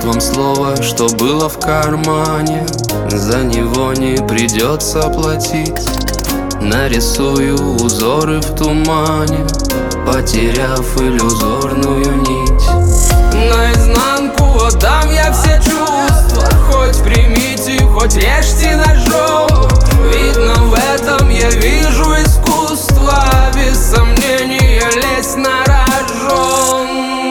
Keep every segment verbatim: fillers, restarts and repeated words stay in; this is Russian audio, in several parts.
вам слово, что было в кармане. За него не придется платить. Нарисую узоры в тумане, потеряв иллюзорную нить. Наизнанку отдам я все чувства. Хоть примите, хоть режьте ножом. Видно, в этом я вижу искусство. Без сомнения лезть на рожон.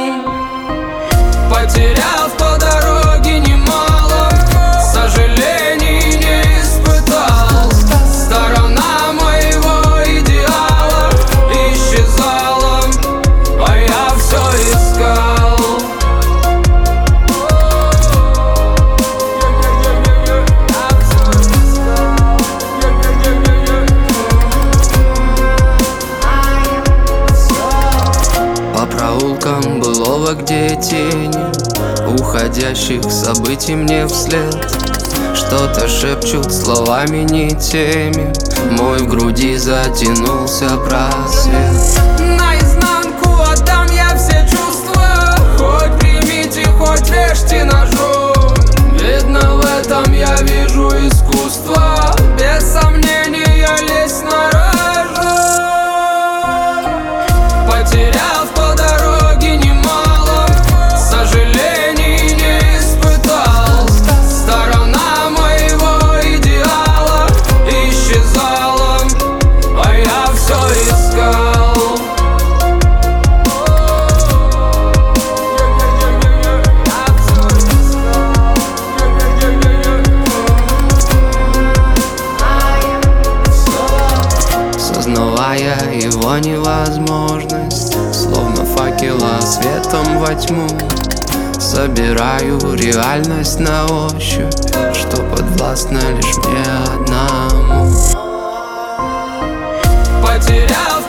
Потеряв по дороге немало, сожалений не испытал. Сторона моего идеала исчезала, а я все искал. По проулкам былого, где тени уходящих событий мне вслед что-то шепчут словами не теми. Мой в груди затянулся просвет. Наизнанку отдам я все чувства. Хоть примите, хоть режьте ножом. Видно, в этом я вижу искусство. Без сомнения лезть на рожон. Потеряв по дороге немало, сожалений не испытал. Сторона моего идеала исчезала, а я все искал. Сознавая его невозможность, словно факела светом во тьму, собираю реальность на ощупь, что подвластно лишь мне одному. Потеряв